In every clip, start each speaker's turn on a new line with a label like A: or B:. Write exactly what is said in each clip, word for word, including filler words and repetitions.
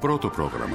A: Πρώτο πρόγραμμα.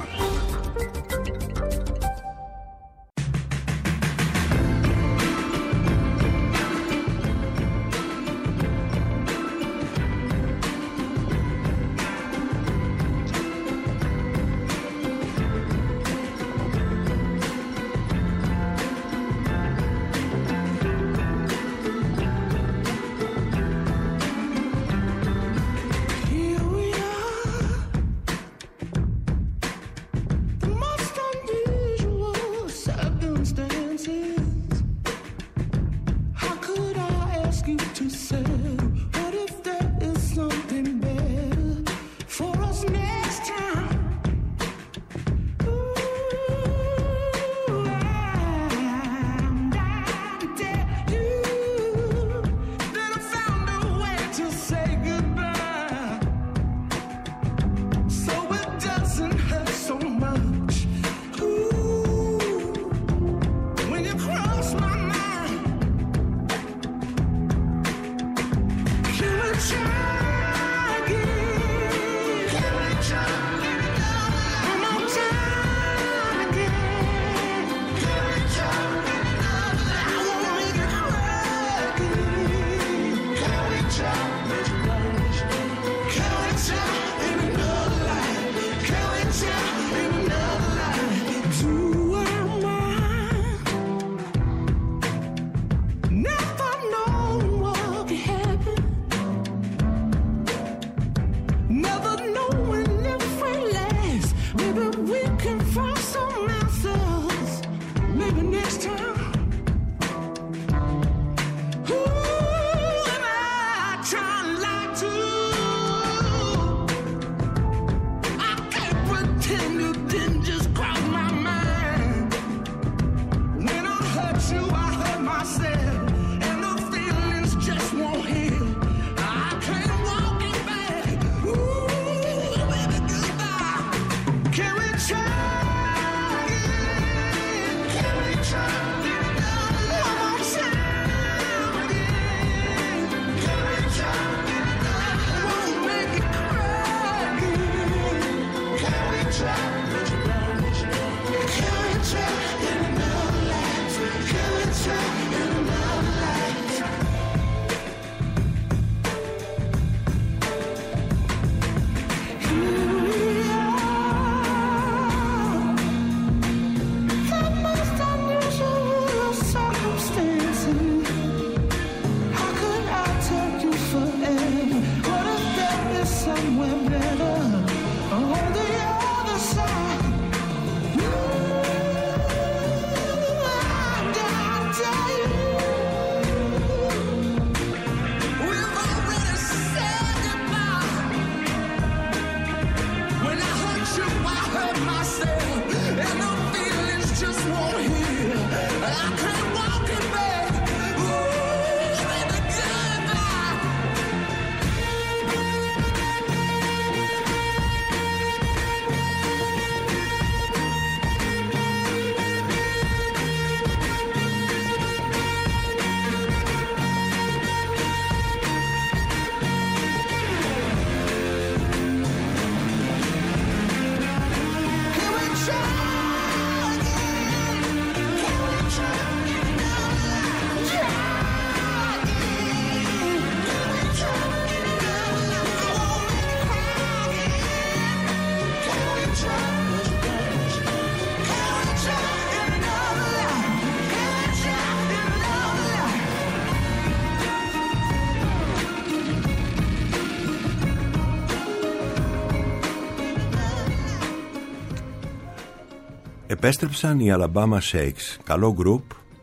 B: Επέστρεψαν οι Alabama Shakes, καλό γκρουπ.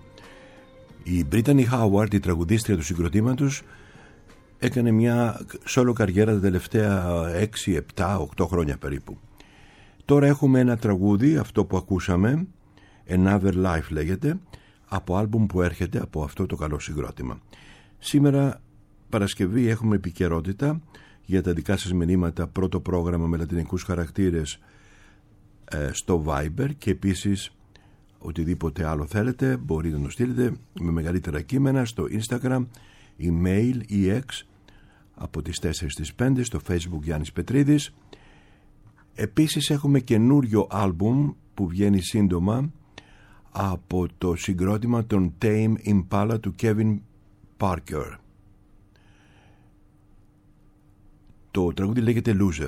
B: Η Brittany Howard, η τραγουδίστρια του συγκροτήματος, έκανε μια solo καριέρα τα τελευταία έξι, επτά, οκτώ χρόνια περίπου. Τώρα έχουμε ένα τραγούδι, αυτό που ακούσαμε, Another Life λέγεται, από άλμπουμ που έρχεται από αυτό το καλό συγκρότημα. Σήμερα Παρασκευή έχουμε επικαιρότητα για τα δικά σας μηνύματα, πρώτο πρόγραμμα με λατινικούς χαρακτήρες ε, στο Viber, και επίσης οτιδήποτε άλλο θέλετε μπορείτε να το στείλετε με μεγαλύτερα κείμενα στο Instagram, email ή X από τις τέσσερις στις πέντε, στο Facebook Γιάννης Πετρίδης. Επίσης έχουμε καινούριο άλμπουμ που βγαίνει σύντομα από το συγκρότημα των Tame Impala του Kevin Parker. Το τραγούδι λέγεται Loser.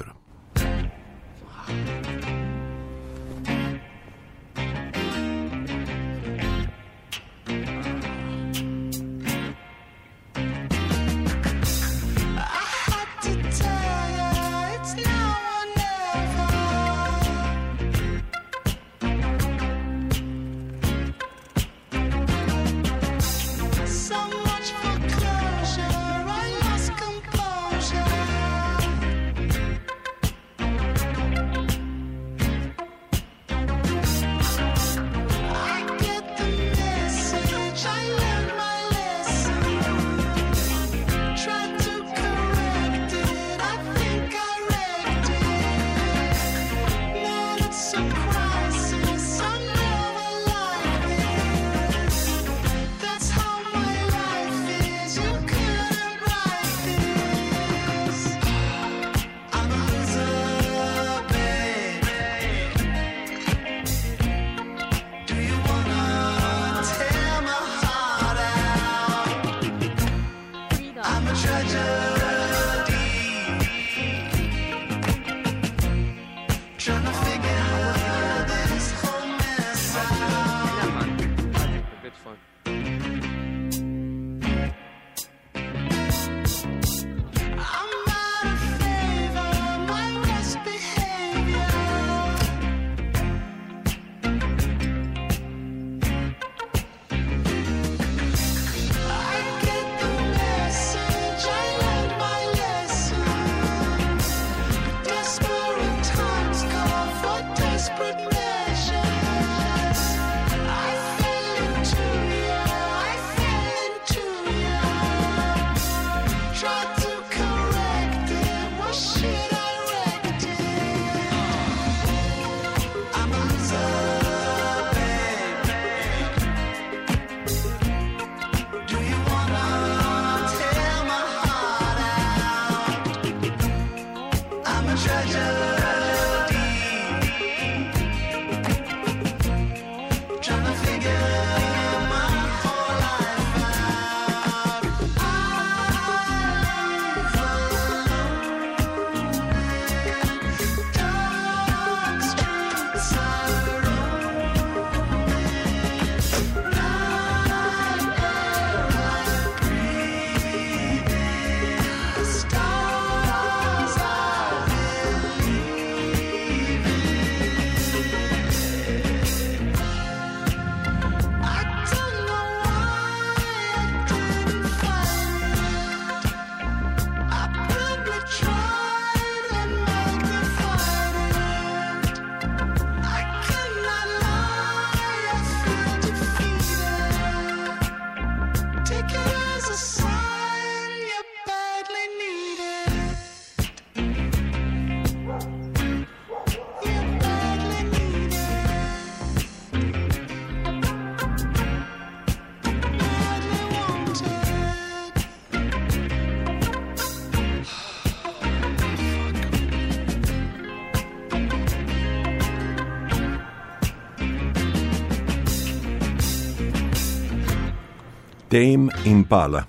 B: Tame Impala,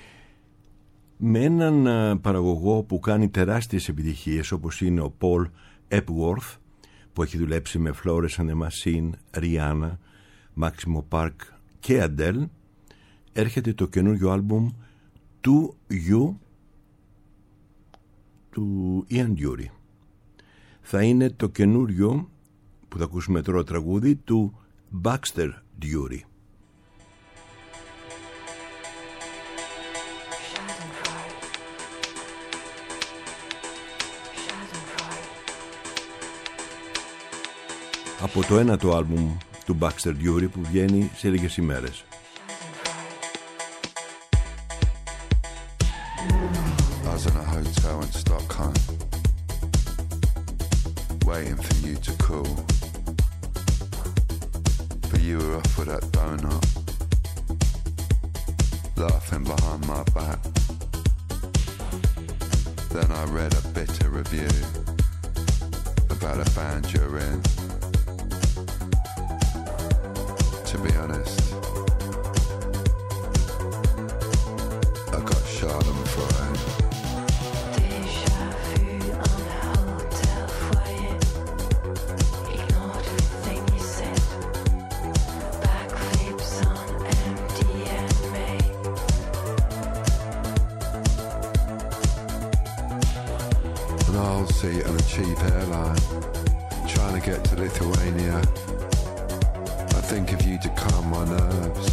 B: με έναν παραγωγό που κάνει τεράστιες επιτυχίες όπως είναι ο Paul Epworth, που έχει δουλέψει με Florence and the Machine, Rihanna, Maximo Park και Adele. Έρχεται το καινούριο άλμπουμ του You του Ian Dury. Θα είναι το καινούριο που θα ακούσουμε τώρα τραγούδι του Baxter Dury. Από το ένατο άλμπουμ του Baxter Dury που βγαίνει σε λίγες ημέρες.
A: I was in a hotel in Stockholm, waiting for you to call, but you were off with that donut, laughing behind my back. Then I read a bitter review about the band you're in. To be honest, I got Schadenfreude.
C: Déjà vu on a hotel foyer. Ignored everything you said. Backflips on M D M A.
A: An aisle seat on a cheap airline, trying to get to Lithuania. I think of you to calm my nerves.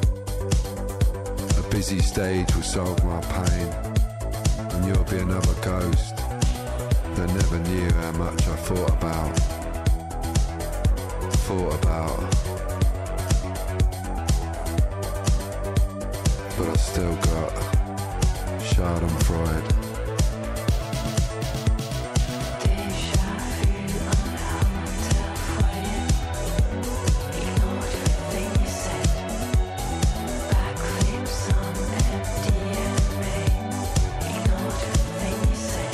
A: A busy stage will solve my pain, and you'll be another ghost that never knew how much I thought about, thought about. But I still got Schadenfreude.
C: Déjà vu on a hotel foyer. Ignored everything you said. Backflips on M D M A. Ignored everything you said.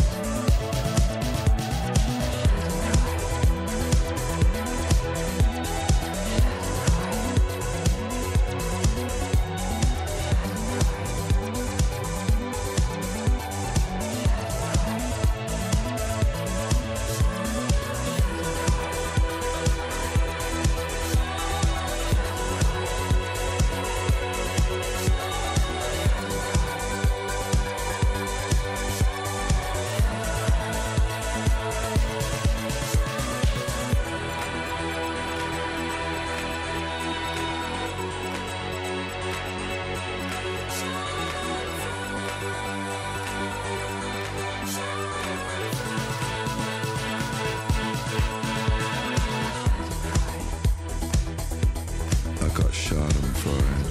A: I got Schadenfreude.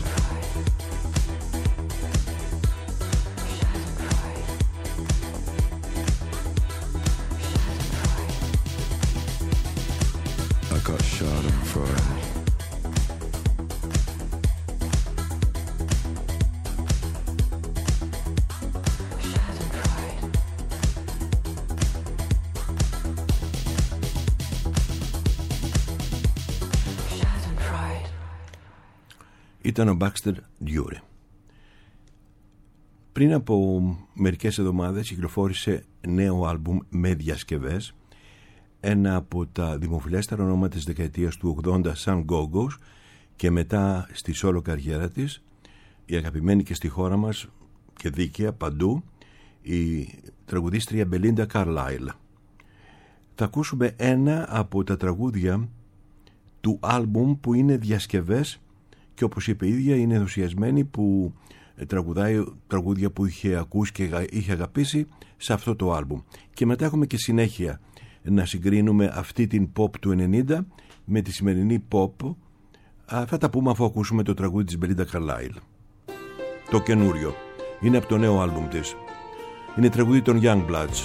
A: I got Schadenfreude.
B: Ήταν ο Baxter Dury. Πριν από μερικές εβδομάδες κυκλοφόρησε νέο άλμπουμ με διασκευές, ένα από τα δημοφιλέστερα ονόματα της δεκαετίας του ογδόντα σαν Go-Go's, και μετά στη solo καριέρα της, η αγαπημένη και στη χώρα μας και δίκαια παντού, η τραγουδίστρια Belinda Carlisle. Θα ακούσουμε ένα από τα τραγούδια του άλμπουμ που είναι διασκευές, και όπως είπε η ίδια είναι ενθουσιασμένη που τραγουδάει τραγούδια που είχε ακούσει και είχε αγαπήσει σε αυτό το άλμπουμ. Και μετά έχουμε και συνέχεια να συγκρίνουμε αυτή την pop του ενενήντα με τη σημερινή pop. Θα τα πούμε αφού ακούσουμε το τραγούδι της Belinda Carlisle. Το καινούριο είναι από το νέο άλμπουμ της. Είναι τραγούδι των Youngbloods.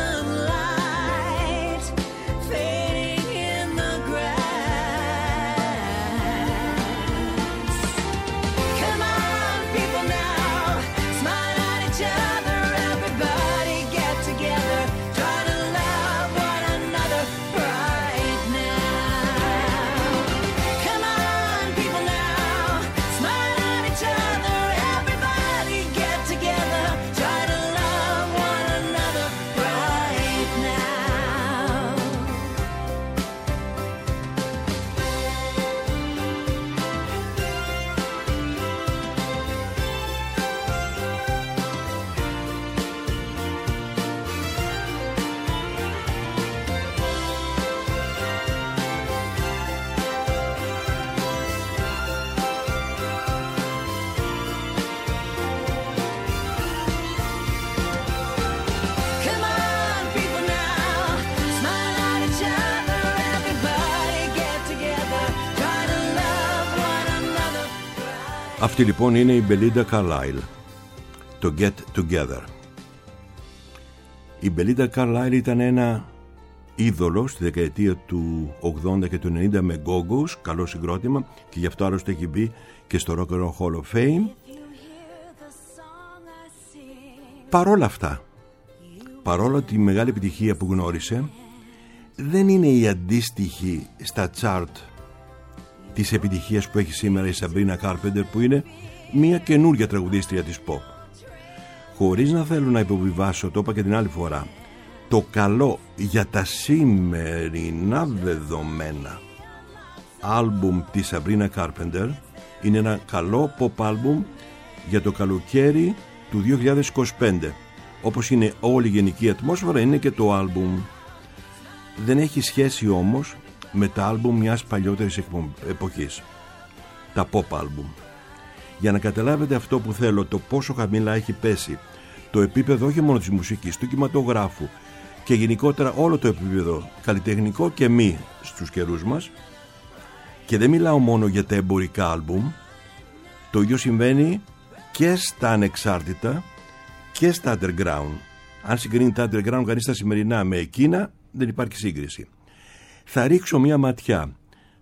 D: Fading in the grass.
B: Αυτή λοιπόν είναι η Belinda Carlisle, το Get Together. Η Belinda Carlisle ήταν ένα είδωλο στη δεκαετία του ογδόντα και του ενενήντα με Go-Go's, καλό συγκρότημα, και γι' αυτό άλλωστε έχει μπει και στο Rock and Roll Hall of Fame. Παρόλα αυτά, παρόλο τη μεγάλη επιτυχία που γνώρισε, δεν είναι η αντίστοιχη στα chart της επιτυχίας που έχει σήμερα η Sabrina Carpenter, που είναι μια καινούργια τραγουδίστρια της pop. Χωρίς να θέλω να υποβιβάσω, το είπα και την άλλη φορά, το καλό για τα σημερινά δεδομένα άλμπουμ της Sabrina Carpenter είναι ένα καλό pop άλμπουμ για το καλοκαίρι του δύο χιλιάδες είκοσι πέντε. Όπως είναι όλη η γενική ατμόσφαιρα, είναι και το άλμπουμ. Δεν έχει σχέση όμως με τα άλμπουμ μιας παλιότερης εποχής, τα pop άλμπουμ. Για να καταλάβετε αυτό που θέλω, το πόσο χαμηλά έχει πέσει το επίπεδο όχι μόνο της μουσικής, του κινηματογράφου και γενικότερα όλο το επίπεδο καλλιτεχνικό και μη στους καιρούς μας, και δεν μιλάω μόνο για τα εμπορικά άλμπουμ, το ίδιο συμβαίνει και στα ανεξάρτητα και στα underground. Αν συγκρίνει τα underground κανείς τα σημερινά με εκείνα, δεν υπάρχει σύγκριση. Θα ρίξω μια ματιά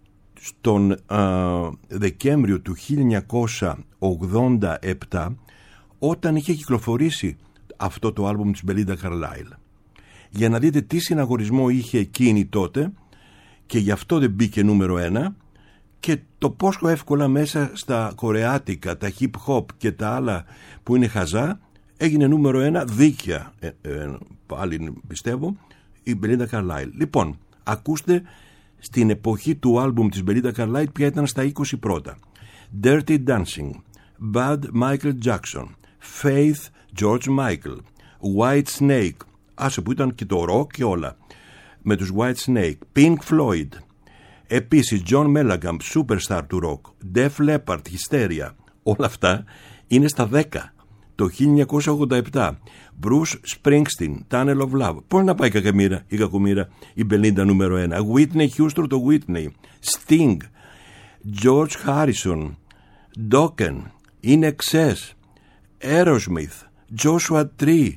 B: στον α, Δεκέμβριο του χίλια εννιακόσια ογδόντα επτά, όταν είχε κυκλοφορήσει αυτό το άλμπουμ της Belinda Carlisle, για να δείτε τι συναγωνισμό είχε εκείνη τότε, και γι' αυτό δεν μπήκε νούμερο ένα, και το πόσο εύκολα μέσα στα κορεάτικα, τα hip hop και τα άλλα που είναι χαζά έγινε νούμερο ένα δίκαια, ε, ε, πάλι πιστεύω, η Belinda Carlisle. Λοιπόν, ακούστε στην εποχή του άλμπουμ της Belinda Carlisle ποια ήταν στα είκοσι πρώτα. Dirty Dancing, Bad Michael Jackson, Faith George Michael, White Snake, άσε που ήταν και το rock και όλα, με τους White Snake, Pink Floyd, επίσης John Mellencamp, superstar του rock, Def Leppard, Hysteria, όλα αυτά είναι στα δέκα. Το χίλια εννιακόσια ογδόντα επτά, Bruce Springsteen, Tunnel of Love. Πώς να πάει κακομοίρα, η κακομοίρα η Belinda νούμερο ένα. Whitney Houston, το Whitney, Sting, George Harrison, Dokken, In Excess, Aerosmith, Joshua Tree.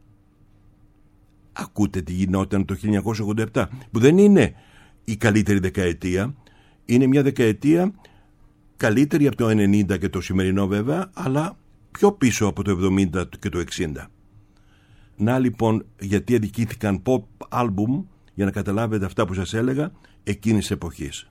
B: Ακούτε τι γινόταν το χίλια εννιακόσια ογδόντα επτά, που δεν είναι η καλύτερη δεκαετία, είναι μια δεκαετία καλύτερη από το ενενήντα και το σημερινό βέβαια, αλλά πιο πίσω από το εβδομήντα και το εξήντα. Να λοιπόν γιατί αδικήθηκαν pop album, για να καταλάβετε αυτά που σας έλεγα εκείνης εποχής.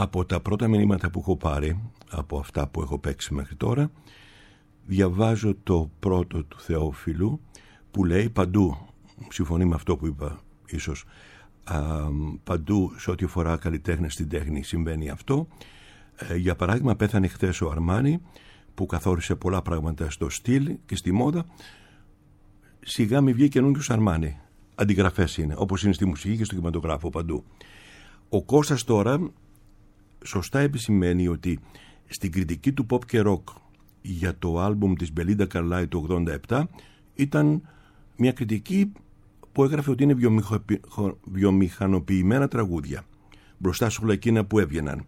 B: Από τα πρώτα μηνύματα που έχω πάρει, από αυτά που έχω παίξει μέχρι τώρα, διαβάζω το πρώτο του Θεόφιλου που λέει παντού, συμφωνεί με αυτό που είπα ίσως, α, παντού σε ό,τι αφορά καλλιτέχνες στην τέχνη συμβαίνει αυτό. Ε, για παράδειγμα, πέθανε χθες ο Αρμάνι που καθόρισε πολλά πράγματα στο στυλ και στη μόδα. Σιγά μη βγει καινούργιος Αρμάνι. Αντιγραφές είναι, όπως είναι στη μουσική και στο κινηματογράφο παντού. Ο Κώστας τώρα σωστά επισημαίνει ότι στην κριτική του pop και rock για το άλμπουμ της Μπελίντα Καρλάι του ογδόντα επτά ήταν μια κριτική που έγραφε ότι είναι βιομηχανοποιημένα τραγούδια μπροστά σε όλα εκείνα που έβγαιναν.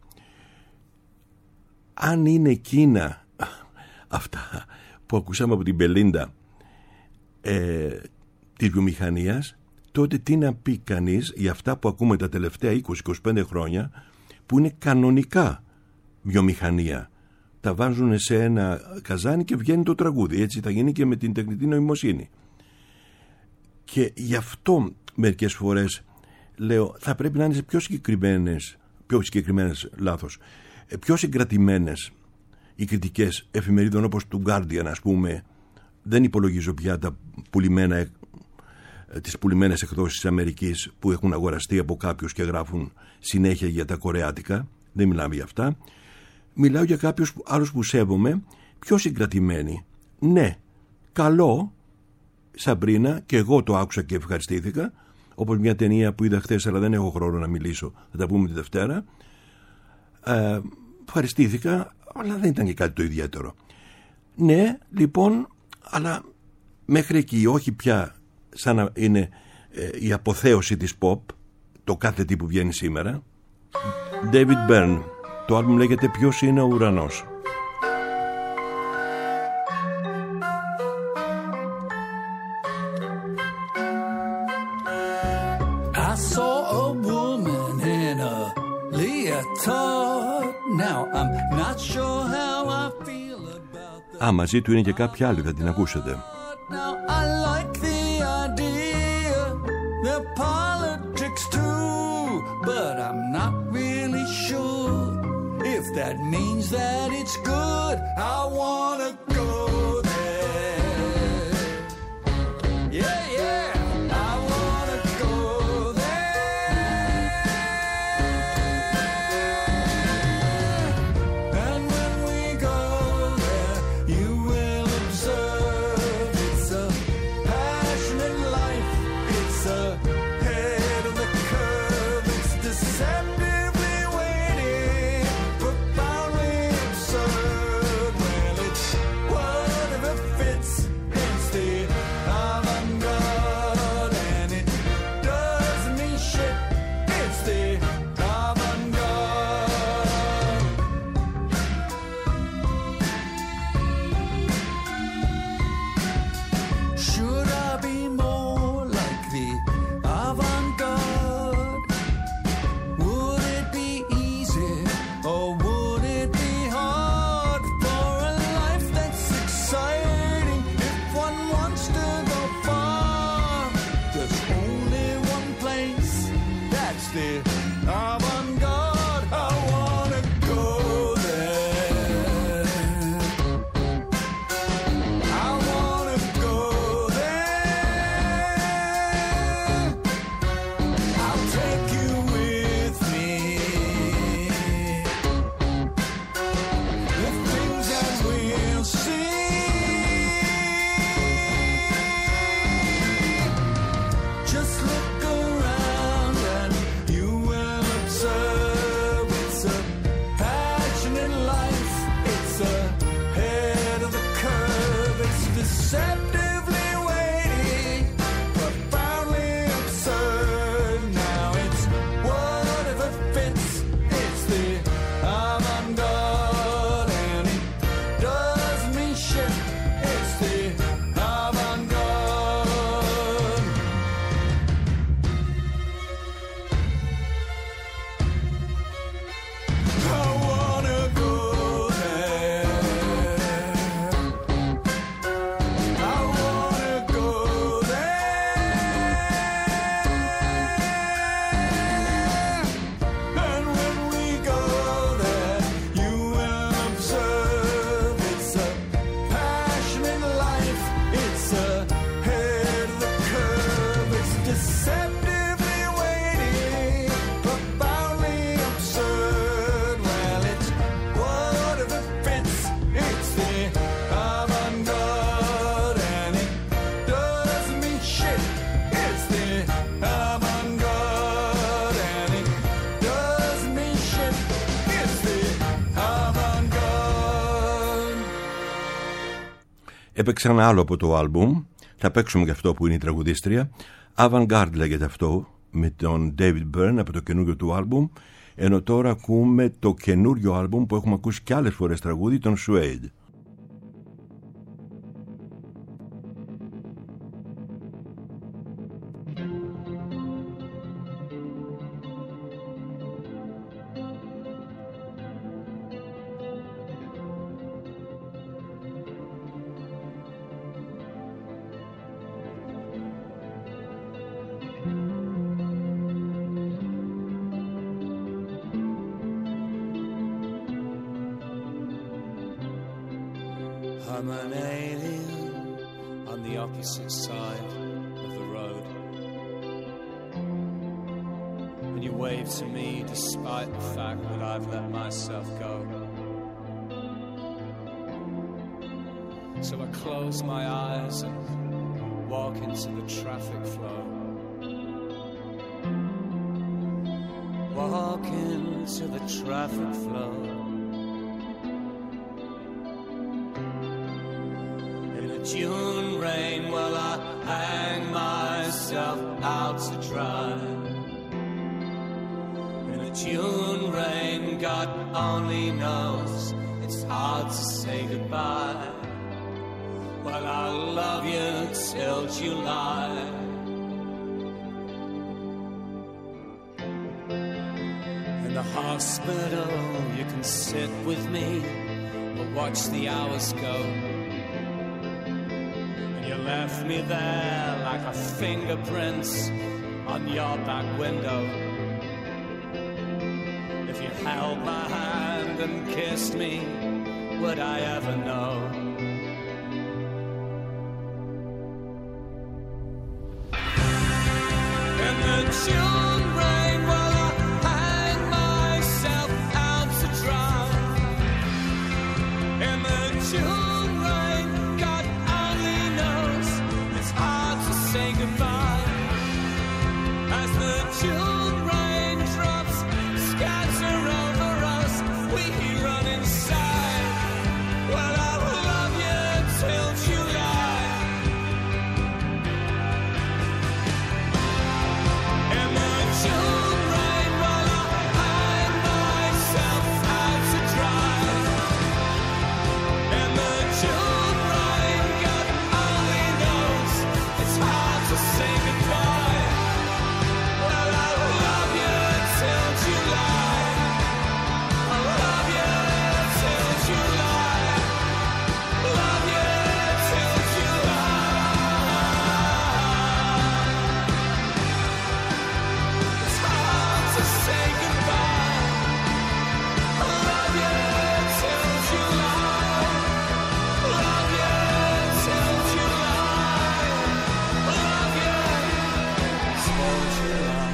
B: Αν είναι εκείνα αυτά που ακούσαμε από την Μπελίντα ε, της βιομηχανίας, τότε τι να πει κανείς για αυτά που ακούμε τα τελευταία είκοσι με είκοσι πέντε χρόνια που είναι κανονικά βιομηχανία. Τα βάζουν σε ένα καζάνι και βγαίνει το τραγούδι. Έτσι θα γίνει και με την τεχνητή νοημοσύνη. Και γι' αυτό μερικές φορές λέω θα πρέπει να είναι πιο συγκεκριμένες, πιο συγκεκριμένες λάθος, πιο συγκρατημένες οι κριτικές εφημερίδων όπως του Guardian, ας πούμε. Δεν υπολογίζω πια τα πουλημένα, τις πουλημένες εκδόσεις της Αμερικής που έχουν αγοραστεί από κάποιους και γράφουν συνέχεια για τα κορεάτικα. Δεν μιλάμε για αυτά. Μιλάω για κάποιους άλλους που σέβομαι, πιο συγκρατημένοι. Ναι, καλό, Σαμπρίνα, και εγώ το άκουσα και ευχαριστήθηκα, όπως μια ταινία που είδα χθες, αλλά δεν έχω χρόνο να μιλήσω, θα τα πούμε τη Δευτέρα. Ε, ευχαριστήθηκα, αλλά δεν ήταν και κάτι το ιδιαίτερο. Ναι, λοιπόν, αλλά μέχρι εκεί, όχι πια σαν να είναι ε, η αποθέωση της pop, το κάθε τι που βγαίνει σήμερα. David Byrne, το άλμπουμ λέγεται «Ποιος είναι ο ουρανός».
D: I saw a woman in a leotard. Now I'm not sure how I feel about that.
B: Α, μαζί του είναι και κάποια άλλη, θα την ακούσετε.
D: Now I like the idea, the politics too, but I'm not really sure if that means that it's good. I wanna go there. Yeah, yeah. I wanna go there. And when we go there, you will observe it's a passionate life. It's ahead of the curve. It's deceptively waiting, profoundly absurd. Well, it's
B: Έπαιξα ένα άλλο από το άλμπουμ. Θα παίξουμε και αυτό που είναι η τραγουδίστρια. Avant-Garde λέγεται αυτό, με τον David Byrne από το καινούριο του άλμπουμ. Ενώ τώρα ακούμε το καινούριο άλμπουμ που έχουμε ακούσει κι άλλες φορές τραγούδι, τον Suede.
D: I'm an alien on the opposite side of the road, and you wave to me despite the fact that I've let myself go. So I close my eyes and walk into the traffic flow. Walk into the traffic flow. June rain while I hang myself out to dry. In a June rain, God only knows it's hard to say goodbye. Well, I'll love you till July. In the hospital, you can sit with me, but watch the hours go. You left me there like a fingerprint on your back window. If you held my hand and kissed me, would I ever know? In the June rain while I hang myself out to dry. In the June rain, God only knows it's hard to say goodbye. As the June raindrops scatter over us, we run inside. Well, I'll love you till July. In the June rain while I hang myself out to dry. In the June rain, God only knows it's hard to say goodbye. Well, I'll love you till July. I'll love you till July. Love you till July. It's hard to say goodbye. I'll love you till July. Love you till July. Love you till July.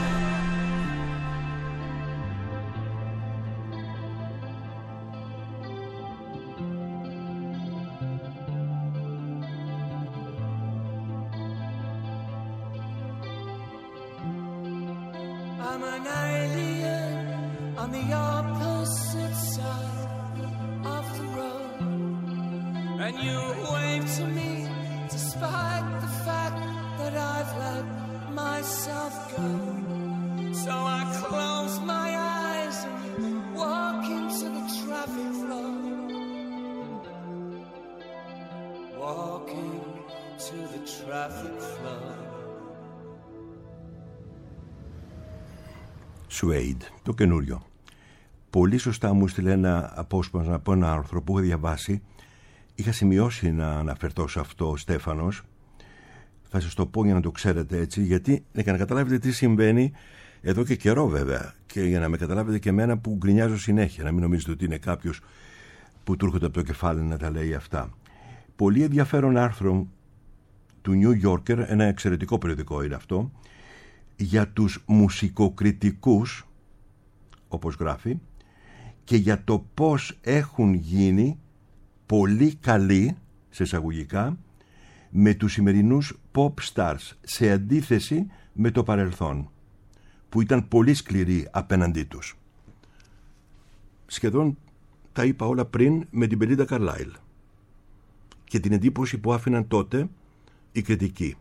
D: I'm an alien on the opposite side of the road, and you wave to me despite the fact that I've let myself go. So I close my eyes and walk into the traffic flow. Walking to the traffic flow.
B: Suede, το καινούριο. Πολύ σωστά μου στείλε ένα απόσπασμα από ένα άρθρο που είχα διαβάσει. Είχα σημειώσει να αναφερθώ σε αυτό ο Στέφανος. Θα σας το πω για να το ξέρετε έτσι, γιατί για να καταλάβετε τι συμβαίνει εδώ και καιρό βέβαια, και για να με καταλάβετε και εμένα που γκρινιάζω συνέχεια, να μην νομίζετε ότι είναι κάποιος που του έρχονται από το κεφάλι να τα λέει αυτά. Πολύ ενδιαφέρον άρθρο του New Yorker, ένα εξαιρετικό περιοδικό είναι αυτό, για τους μουσικοκριτικούς, όπως γράφει, και για το πώς έχουν γίνει πολύ καλοί, σε εισαγωγικά, με τους σημερινούς pop stars, σε αντίθεση με το παρελθόν, που ήταν πολύ σκληροί απέναντί τους. Σχεδόν τα είπα όλα πριν με την Belinda Carlisle. και την εντύπωση που άφηναν τότε οι κριτικοί.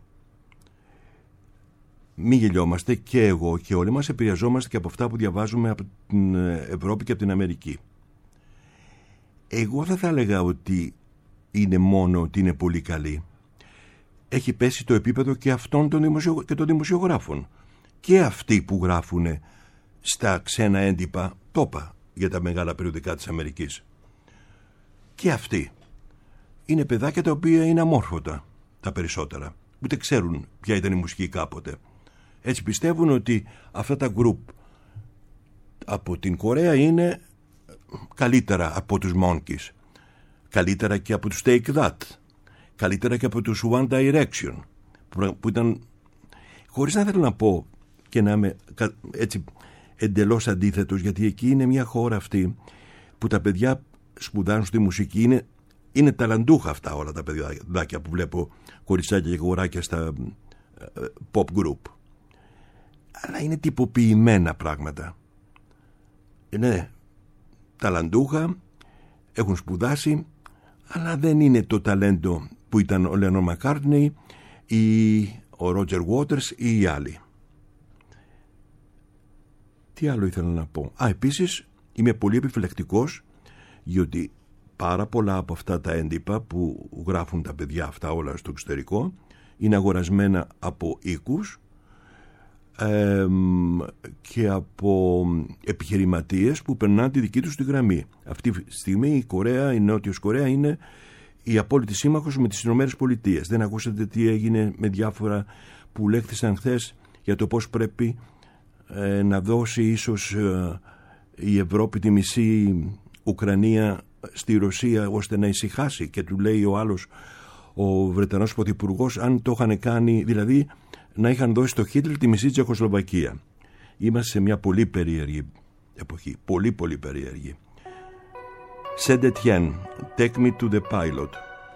B: Μη γελιόμαστε, και εγώ και όλοι μας επηρεαζόμαστε και από αυτά που διαβάζουμε από την Ευρώπη και από την Αμερική. Εγώ δεν θα έλεγα ότι είναι μόνο ότι είναι πολύ καλή. Έχει πέσει το επίπεδο και αυτών των, δημοσιο... και των δημοσιογράφων. Και αυτοί που γράφουν στα ξένα έντυπα, τόπα, για τα μεγάλα περιοδικά της Αμερικής. Και αυτοί είναι παιδάκια τα οποία είναι αμόρφωτα, τα περισσότερα. Ούτε ξέρουν ποια ήταν η μουσική κάποτε. Έτσι πιστεύουν ότι αυτά τα γκρουπ από την Κορέα είναι καλύτερα από τους Monkees, καλύτερα και από τους Take That, καλύτερα και από τους One Direction, που ήταν, χωρίς να θέλω να πω και να είμαι έτσι εντελώς αντίθετος, γιατί εκεί είναι μια χώρα αυτή που τα παιδιά σπουδάζουν στη μουσική, είναι, είναι ταλαντούχα αυτά όλα τα παιδάκια που βλέπω, κοριτσάκια και αγοράκια στα pop group, αλλά είναι τυποποιημένα πράγματα. Είναι ταλαντούχα, έχουν σπουδάσει, αλλά δεν είναι το ταλέντο που ήταν ο Λένον Μακκάρτνεϊ ή ο Ρότζερ Waters ή οι άλλοι. Τι άλλο ήθελα να πω? Α, επίσης είμαι πολύ επιφυλακτικός, γιατί πάρα πολλά από αυτά τα έντυπα που γράφουν τα παιδιά αυτά όλα στο εξωτερικό είναι αγορασμένα από οίκους ε, και από επιχειρηματίες που περνάνε τη δική τους τη γραμμή. Αυτή τη στιγμή η Κορέα, η Νότιος Κορέα είναι η απόλυτη σύμμαχος με τις Ηνωμένες Πολιτείες. Δεν ακούσατε τι έγινε με διάφορα που λέχθησαν χθες για το πώς πρέπει ε, να δώσει ίσως ε, η Ευρώπη τη μισή Ουκρανία στη Ρωσία ώστε να ησυχάσει, και του λέει ο άλλος, ο Βρετανός Πρωθυπουργός, αν το είχαν κάνει, δηλαδή να είχαν δώσει στο Χίτλερ τη μισή Τσεχοσλοβακία. Είμαστε σε μια πολύ περίεργη εποχή, πολύ πολύ περίεργη. Saint Etienne, Take Me to the Pilot.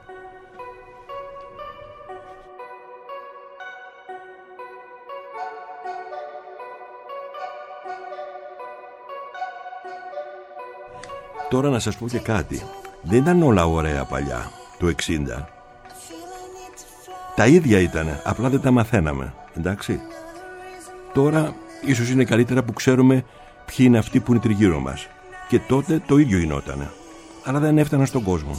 B: Τώρα να σας πω και κάτι. Δεν ήταν όλα ωραία παλιά, το εξήντα. Τα ίδια ήταν, απλά δεν τα μαθαίναμε, εντάξει. Τώρα ίσως είναι καλύτερα που ξέρουμε ποιοι είναι αυτοί που είναι τριγύρω μας. Και τότε το ίδιο γινότανε, αλλά δεν έφταναν στον κόσμο.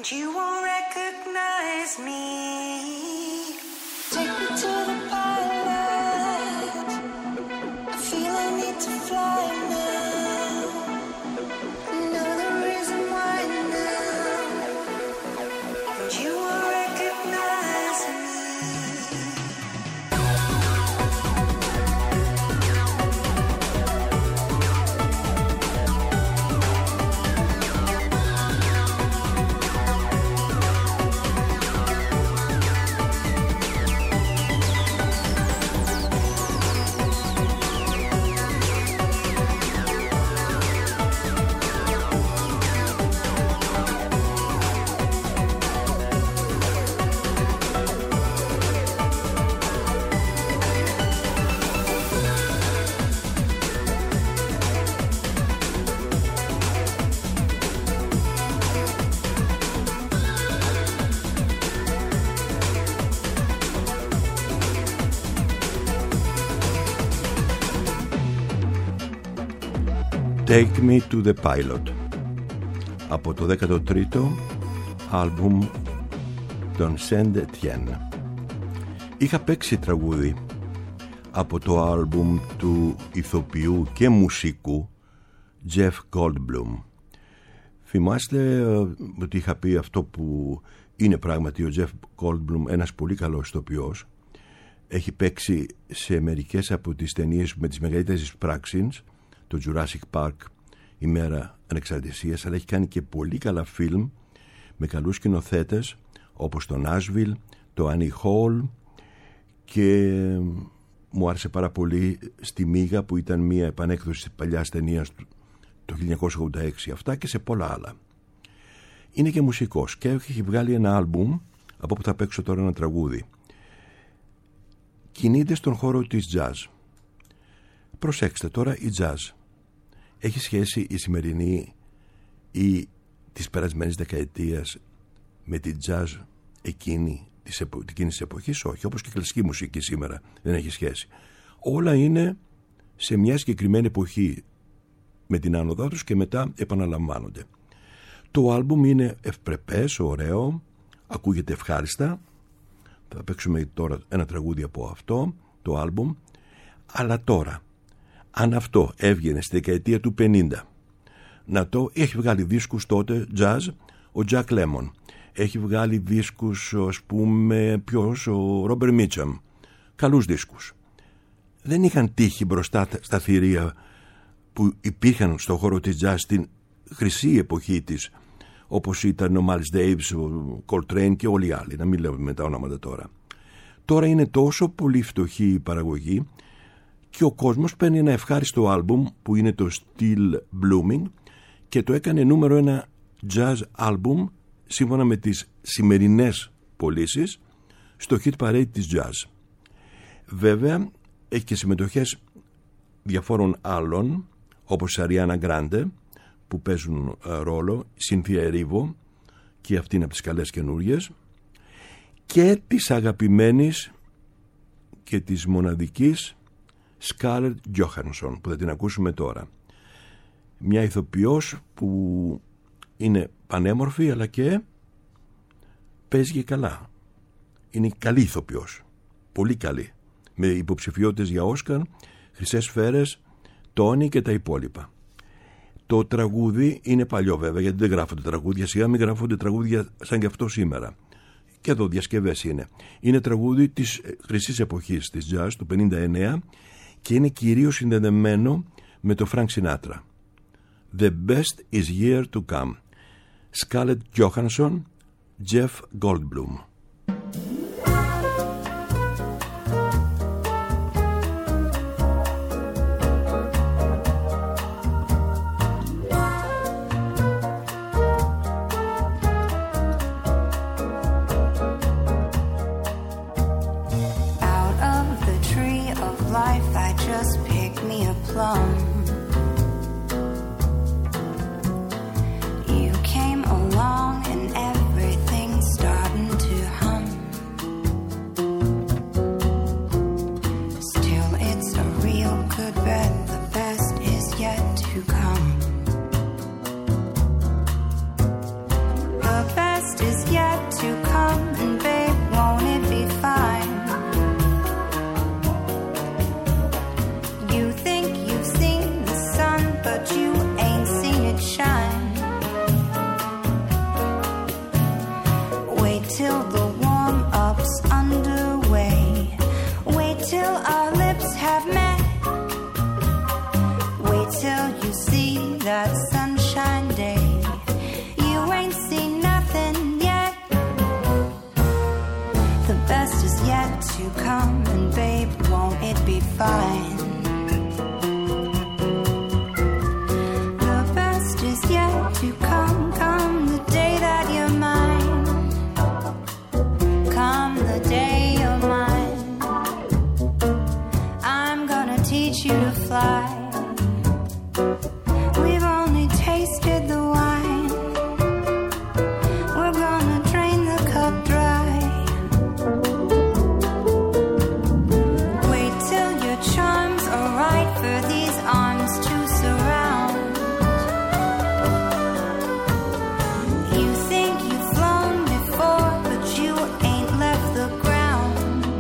C: and you won't recognize me. Take me to the pilot. I feel I need to fly now. Know the reason why now, and you won't recognize me.
B: Take Me to the Pilot από το δέκατο τρίτο άλμπουμ των Saint Etienne. Είχα παίξει τραγούδι από το άλμπουμ του ηθοποιού και μουσικού Jeff Goldblum. Θυμάστε ότι είχα πει αυτό που είναι πράγματι ο Jeff Goldblum, ένας πολύ καλός ηθοποιός. Έχει παίξει σε μερικές από τις ταινίες με τις μεγαλύτερες πράξεις, το Jurassic Park, η Μέρα Ανεξαρτησίας, αλλά έχει κάνει και πολύ καλά φιλμ με καλούς σκηνοθέτες όπως το Nashville, το Annie Hall, και μου άρεσε πάρα πολύ στη Μίγα που ήταν μια επανέκδοση της παλιάς ταινίας του το χίλια εννιακόσια ογδόντα έξι, αυτά και σε πολλά άλλα. Είναι και μουσικός και έχει βγάλει ένα άλμπουμ από που θα παίξω τώρα ένα τραγούδι. Κινείται στον χώρο της jazz. Προσέξτε τώρα, η jazz έχει σχέση η σημερινή ή της περασμένης δεκαετίας με την jazz εκείνη της, επο... εκείνης της εποχής? Όχι, όπως και η κλασική μουσική σήμερα δεν έχει σχέση. Όλα είναι σε μια συγκεκριμένη εποχή με την άνοδά τους και μετά επαναλαμβάνονται. Το άλμπουμ είναι ευπρεπές, ωραίο, ακούγεται ευχάριστα. Θα παίξουμε τώρα ένα τραγούδι από αυτό το άλμπουμ. Αλλά τώρα, αν αυτό έβγαινε στη δεκαετία του πενήντα, να το έχει βγάλει δίσκους τότε jazz ο Jack Lemmon, έχει βγάλει δίσκους, ας πούμε, ποιος, ο Robert Mitchum, καλούς δίσκους. Δεν είχαν τύχει μπροστά στα θηρία που υπήρχαν στον χώρο της jazz στην χρυσή εποχή της, όπως ήταν ο Miles Davis, ο Coltrane και όλοι οι άλλοι, να μην λέω με τα ονόματα τώρα. Τώρα είναι τόσο πολύ φτωχή η παραγωγή και ο κόσμος παίρνει ένα ευχάριστο άλμπουμ που είναι το Still Blooming και το έκανε νούμερο ένα jazz άλμπουμ σύμφωνα με τις σημερινές πωλήσεις στο hit parade της jazz. Βέβαια έχει και συμμετοχές διαφόρων άλλων όπως η Ariana Grande που παίζουν ρόλο, Cynthia Erivo και αυτή είναι από τις καλές καινούριες, και της αγαπημένης και της μοναδικής Scarlett Johansson που θα την ακούσουμε τώρα. Μια ηθοποιός που είναι πανέμορφη αλλά και παίζει και καλά. Είναι καλή ηθοποιός, πολύ καλή, με υποψηφιότητες για Όσκαρ, χρυσές σφαίρες, Τόνι και τα υπόλοιπα. Το τραγούδι είναι παλιό βέβαια, γιατί δεν γράφονται τραγούδια, σιγά μην γράφονται τραγούδια σαν και αυτό σήμερα. Και εδώ διασκευές είναι. Είναι τραγούδι της χρυσής εποχής της jazz του πενήντα εννέα και είναι κυρίως συνδεδεμένο με το Frank Sinatra. The best is yet to come. Scarlett Johansson, Jeff Goldblum.
C: The best lie. We've only tasted the wine. We're gonna drain the cup dry. Wait till your charms are right for these arms to surround. You think you've flown before, but you ain't left the ground.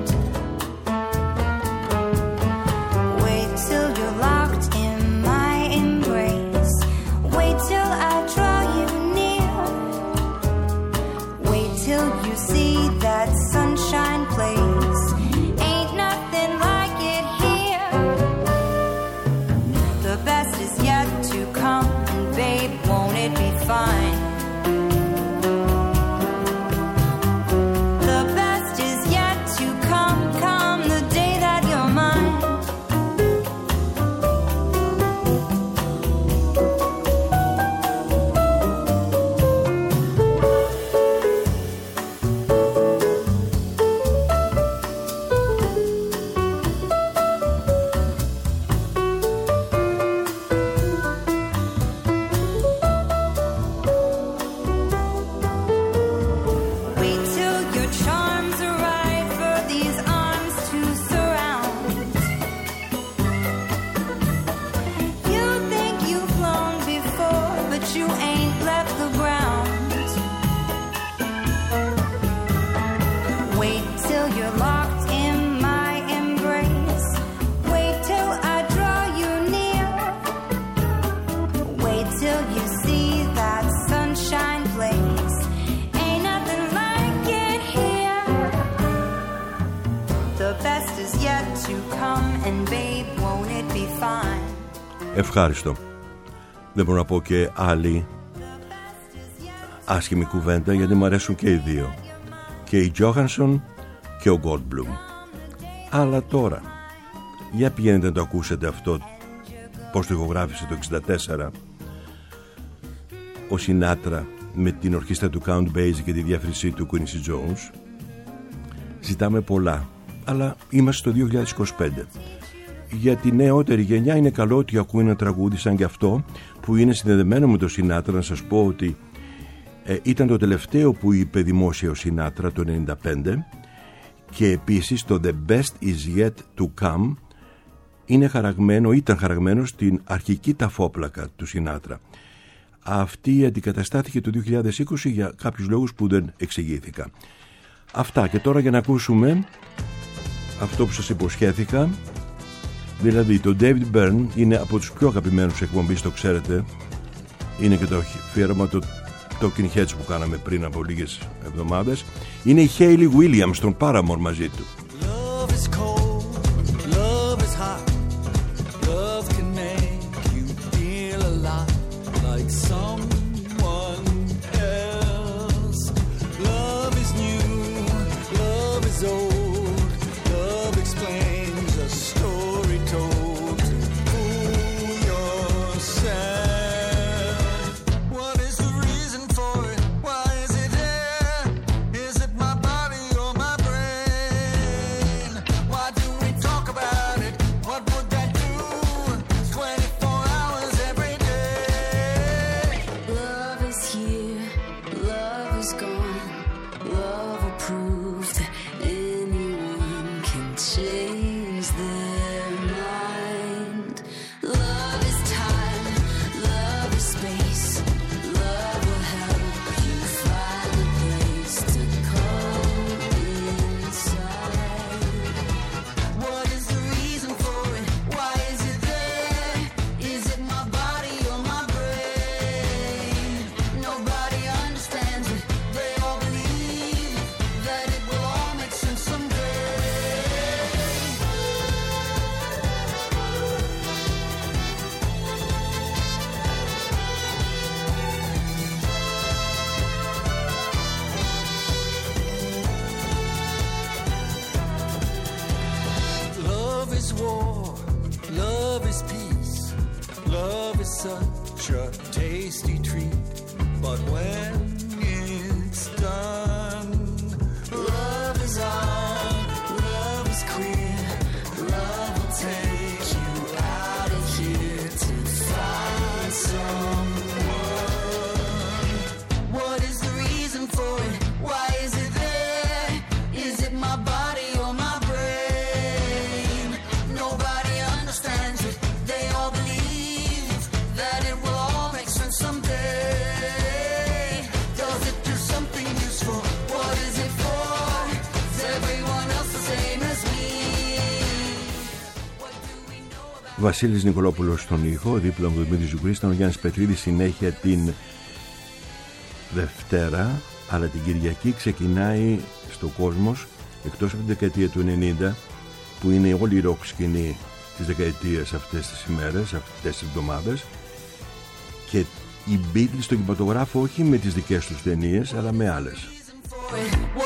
C: Wait till you're locked in my embrace. Wait till I draw you near. Wait till you see that sunshine place. Ain't nothing like it here. The best is yet to come, and babe, won't it be fine? The best is yet to come, come the day that you're mine. Wait till your charms are right for these arms to surround. You think you've flown before, but you ain't left the ground. Wait till you're locked in my embrace. Wait till I draw you near. Wait till you see that sunshine place. Ain't nothing like it here. The best is yet to come, and babe, won't it be fine?
B: Ευχάριστο. Δεν μπορώ να πω και άλλη άσχημη κουβέντα, γιατί μου αρέσουν και οι δύο, και η Johansson και ο Goldblum. Αλλά τώρα για πηγαίνετε να το ακούσετε αυτό, πως το ηχογράφησε το εξήντα τέσσερα ο Σινάτρα με την ορχήστρα του Count Basie και τη διεύθυνσή του Quincy Jones. Ζητάμε πολλά, αλλά είμαστε στο δύο χιλιάδες είκοσι πέντε. Για τη νεότερη γενιά είναι καλό ότι ακούει ένα τραγούδι σαν και αυτό, που είναι συνδεδεμένο με το Σινάτρα. Να σας πω ότι ε, ήταν το τελευταίο που είπε δημόσια ο Σινάτρα το ενενήντα πέντε, και επίσης το The Best Is Yet To Come είναι χαραγμένο, ήταν χαραγμένο στην αρχική ταφόπλακα του Σινάτρα. Αυτή αντικαταστάθηκε το δύο χιλιάδες είκοσι για κάποιους λόγους που δεν εξηγήθηκα. Αυτά, και τώρα για να ακούσουμε αυτό που σας υποσχέθηκα, δηλαδή το David Byrne είναι από τους πιο αγαπημένους εκπομπής, το ξέρετε, είναι και το αφιέρωμα το Talking Heads που κάναμε πριν από λίγες εβδομάδες. Είναι η Hayley Williams, τον Paramore, μαζί του.
D: Love is cold, love is hot. Love can make you feel alive like someone else. Love is new, love is old. Love explains a story told to fool yourself. What is the reason for it? Why is it there? Is it my body or my brain? Why do we talk about it? What would that do? twenty-four hours every day.
E: Love is here, love is gone. Love will prove that anyone can change their mind. Love is time, love is space. Love will help you find a place to come inside.
D: What is the reason for it? Why is it there? Is it my body or my brain?
E: Nobody understands it.
D: They all believe that it will all make sense someday. Love is war, love is peace. Love is such a tasty treat. But when it's done, love is on, love is queer. Love will take you out of
B: Βασίλης Νικολόπουλος στον ήχο, δίπλα μου Δημήτρης Ζουγκρής, ήταν ο Γιάννης Πετρίδης. Συνέχεια την Δευτέρα, αλλά την Κυριακή ξεκινάει στο Κόσμος, εκτός από την δεκαετία του ενενήντα, που είναι όλη η ροκ σκηνή της δεκαετίας αυτές τις ημέρες, αυτές τις εβδομάδες, και οι Beatles στον κινηματογράφο, όχι με τις δικές τους ταινίες, αλλά με άλλες.